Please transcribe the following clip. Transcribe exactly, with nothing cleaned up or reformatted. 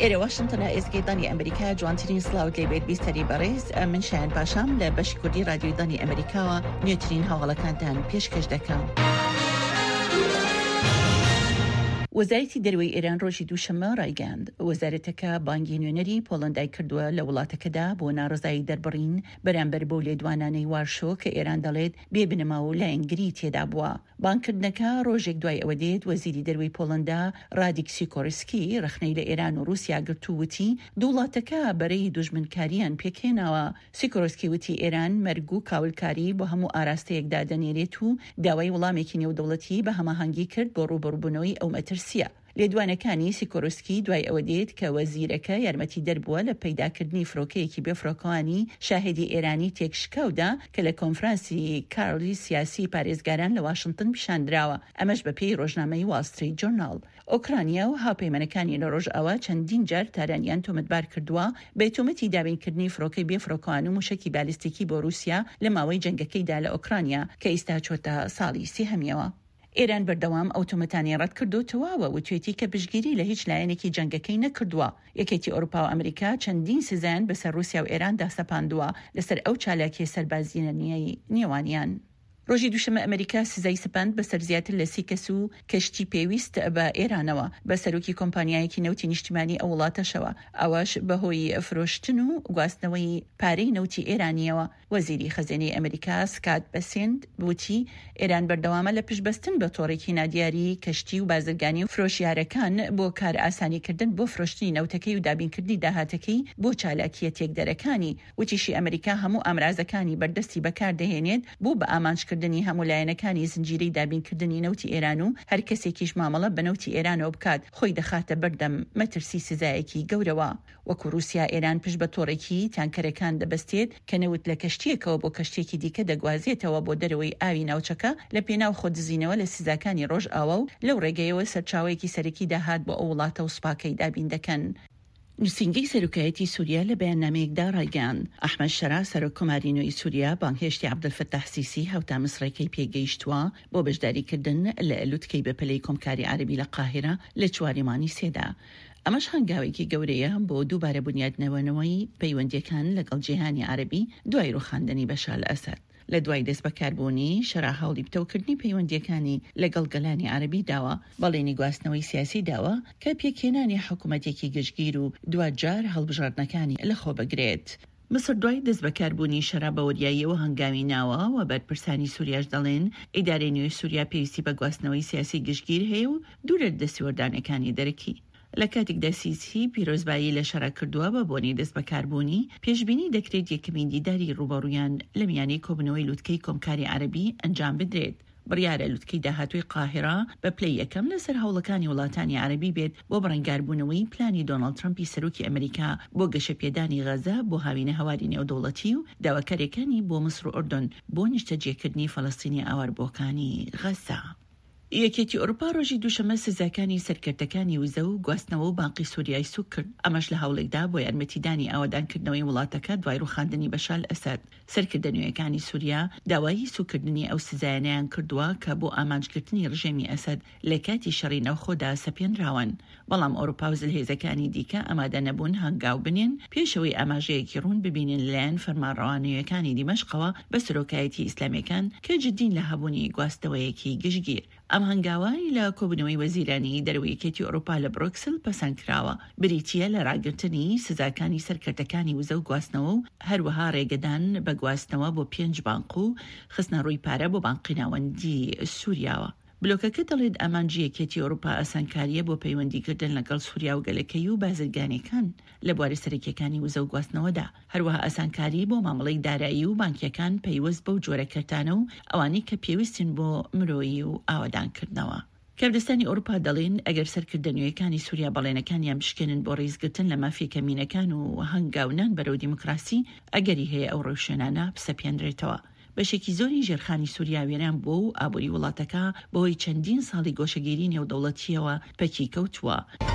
ئێرە واشنتنە ئێزگەی ئەمریکا جوانترین سلااوت لێبێت بیستەری بەڕێز من شایان پاشام لە بەشی کوردی رادیۆی دانی ئەمریکاوە نوێترین هەواڵەکانتان پێشکەش دەکەم. وەزارەتی دەروەی ئێران ڕۆژی دووشەممە ڕایگەاند وەزارەتەکە بانگی نوێنەری پۆڵەندای کردووە لە وڵاتەکەدا بۆ ناڕزایی دەربڕین بەرامبەر بۆ لێدوانانەی وارشۆ کە ئێران دەڵێت بێبنەما و لایەنگری تێدا بووە. بانکردنەکە ڕۆژێک دوای ئەوە دێت وەزیری دەروەی پۆڵەندا رادیک سیکۆرسکی ڕخنەی لە ئێران و رووسیا گرتووتی دووڵاتەکە بەرەی دوژمنکاریان پێکێناوە. سیکۆرسکی وتی ئێران مەرگ و کاولکاری بۆ هەموو ئاراستەیەکدا دەنێرێت و داوای وەڵامێکی نێودەوڵەتی بە هەماهەنگی کرد بۆ ڕوبەڕووبوونەوەی ئەو مەترسیە. لێدوانەکانی سیکۆرسکی دوای ئەوە دێت کە وەزیرەکە یارمەتی دەربووە لە پەیداکردنی فرۆکەیەکی بێفرۆکەوانی شاهدی ئێرانی تێکشکاودا کە لە کۆنفرانسی کارلی سیاسی پارێزگاران لە واشنتن پیشاندراوە. ئەمەش بەپێی ڕۆژنامەی واڵ ستریت جورنال. ئۆکرانیا و هاوپەیمانەکانی لە ڕۆژئاوا چەندین جار تارانیان تۆمەتبار کردووە بە تۆمەتی دابینکردنی فرۆکەی بێفرۆکەوان و موشکی بالیستیکی بۆ رووسیا لە ماوەی جەنگەکەیدا لە ئۆکرانیا کە ئێستا چۆتە ساڵی سێهەمیەوە. ئێران بەردەوام ئەو تۆمەتانی ڕەت کردوتەوە وتوێتی کە پشگیری لە هیچ لایەنێکی جەنگەکەی نەکردووە. یەکێتی ئەوروپا و ئەمریکا چەندین سزان بەسەر رووسیا و ئێراندا سەپاندووە لەسەر ئەو چالاکیە سەربازینەنیەی نێوانیان. ڕۆژی دووشەمە ئەمریکا سزای سپاند بەسەر زیاتر لە سی کەس و کەشتی پێویست بە ئێرانەوە بە سەرۆکی کۆمپانیایەکی نەوتی نیشتیمانی ئەو وڵاتەشەوە، ئەوەش بەهۆی فرۆشتن و گواستنەوەی پارەی نەوتی ئێرانیەوە. وەزیری خەزانەی ئەمریکا سکات بەسێند وتی ئێران بەردەوامە لە پشتبەستن بە تۆڕێکی نادیاری کەشتی و بازرگانی و فرۆشیارەکان بۆ کار ئاسانیکردن بۆ فرۆشتنی نەوتەکەی و دابینکردنی داهاتەکەی بۆ چالاکیە تێکدەرەکانی. وتیشی ئەمریکا هەموو ئامرازەکانی بەردەستی بەکاردەهێنێت بۆ بە ئامانجکردنی هەموو لایەنەکانی زنجیرەی دابینکردنی نەوتی ئێران و هەر کەسێکیش مامەڵە بە نەوتی ئێرانەوە بکات خۆی دەخاتە بەردەم مەترسی سزایەکی گەورەوە. وەکو رووسیا ئێران پشت بە تۆڕێکی تانکەرەکان دەبەستێت کە نەوت لە کەشتیەکەوە بۆ کەشتێکی دیکە دەگوازێتەوە بۆ دەرەوەی ئاوی ناوچەکە لە پێناو خۆدزینەوە لە سزاکانی ڕۆژ ئاوە و لەو ڕێگەیەوە سەرچاوەیەکی سەرەکی داهات بۆ ئەو وڵاتە و سوپاکەی دابین دەکەن. نووسینگەی سەرۆکایەتی سووریا لە بەیاننامەیەکدا ڕایگەاند ئەحمەد شەرا سەرۆکۆماری نوێی سووریا بانگهێشتی عەبدولفەتاح سیسی هەوتا مسڕێکەی پێگەیشتووە بۆ بەشداریکردن لە ئەلووتکەی بەپلەی کۆمکاری عەرەبی لە قاهرە لە چوارەمانی سێدا. ئەمەش هەنگاوێکی گەورەیە بۆ دووبارە بنیادنەوەنەوەی پەیوەندیەکان لەگەڵ جیهانی عەرەبی دوای ڕوخاندنی بەشار ئەسەد. لە دوای دەست بەکاربوونی شەرا هەوڵی بتەوکردنی پەیوەندیەکانی لەگەڵ گەلانی عەرەبی داوە، بەڵێنی گواستنەوەی سیاسی داوە کە پێکهێنانی حکوومەتێکی گشتگیر و دوجار هەڵبژاردنەکانی لەخۆ بگرێت. مصر دوای دەست بەکاربوونی شەرا بە وەریاییەوە هەنگاوی ناوە و بەرپرسانی سووریاش دەڵێن ئیدارەی نوێی سووریا پێویستی بە گواستنەوەی سیاسی گشتگیر هەیە و دوورە لە دەستوەردانەکانی دەرەکی. لە کاتێکدا سیسی پیرۆزبایی لە شەرا کردووە بە بۆنی دەست بەکاربوونی پێشبینی دەکرێت یەکەمین دیداری ڕوبەڕوویان لە میانەی کۆبنەوەی لووتکەی کۆمکاری عەرەبی ئەنجام بدرێت. بڕیارە لووتکەی داهاتووی قاهرە بە پلەی یەکەم لەسەر هەوڵەکانی وڵاتانی عەرەبی بێت بۆ بڕنگاربوونەوەی پلانی دۆناڵد ترەمپی سەرۆکی ئەمریکا بۆ گەشەپێدانی غەزە بۆ هاوینە هەواری نێودەوڵەتی و داواکاریەکانی بۆ مسر و ئوردن بۆ نیشتەجێکردنی فەڵەستینی ئاواربۆکانی غەزە. یەکێتی ئەوروپا ڕۆژی دووشەمە سزاکانی سەرکردەکانی وزە و گواستنەوە و بانقی سووریای سوک کرد. ئەمەش لە هەوڵێکدا بۆ یارمەتیدانی ئاوادانکردنەوەی وڵاتەکە دوای ڕوخاندنی بەشار ئەسەد. سەرکردەنوێیەکانی سووریا داوای سوکردنی ئەو سزایانەیان کردووە کە بۆ ئامانجکردنی ڕژێمی ئەسەد لە کاتی شەڕی ناوخۆدا سەپێنراون. بەڵام ئەوروپا و زلهێزەکانی دیکە ئامادە نەبوون هەنگاو بنێن پێشەوەی ئاماژەیەکی ڕوون ببینن لەلایەن فەرمانڕەوانەوەیەکانی دیمەشقەوە بە سەرۆکایەتی ئیسلامیەکان کە جددین لە هەبوونی گواستنەوەیەکی گشتگیر. ئەم هەنگاوانی لە کۆبنەوەی وەزیرانی دەرەوەیەکێتی ئەوروپا لە بروکسل پەسەندکراوە. بریتیە لە ڕاگررتنی سزاکانی سەرکردەکانی وزە و گواستنەوە و هەروەها ڕێگەدان بە گواستنەوە بۆ پێنج بانق و خستنە ڕووی پارە بۆ بانقی ناوەندی سووریاوە. بلۆکەکە دەڵێت ئامانجیەکێتی ئەوروپا ئاسانکاریە بۆ پەیوەندیکردن لەگەڵ سووریا و گەلەکەی و بازرگانیەکان لە بواری سەرەکیەکانی وزە و گواستنەوەدا، هەروەها ئاسانکاری بۆ مامەڵەی دارایی و بانکیەکان پەیوەست بەو جۆرە کەرتانە و ئەوانەی کە پێویستن بۆ مرۆیی و ئاوادانکردنەوە. کاردستانی ئەوروپا دەڵێن ئەگەر سەرکردنوێیەکانی سووریا بەڵێنەکانیان بشکێنن بۆ ڕێزگرتن لە مافی کەمینەکان و هەنگاونان بەرەو دیموکراسی، ئەگەری هەیە ئەو ڕێوشێنانە پسەپێنرێتەوە. بەشێکی زۆری ژێرخانی سووریا وێران بۆ و ئابووری وڵاتەکە بەهۆی چەندین ساڵی گۆشەگیری نێودەوڵەتیەوە پەکی کەوتووە.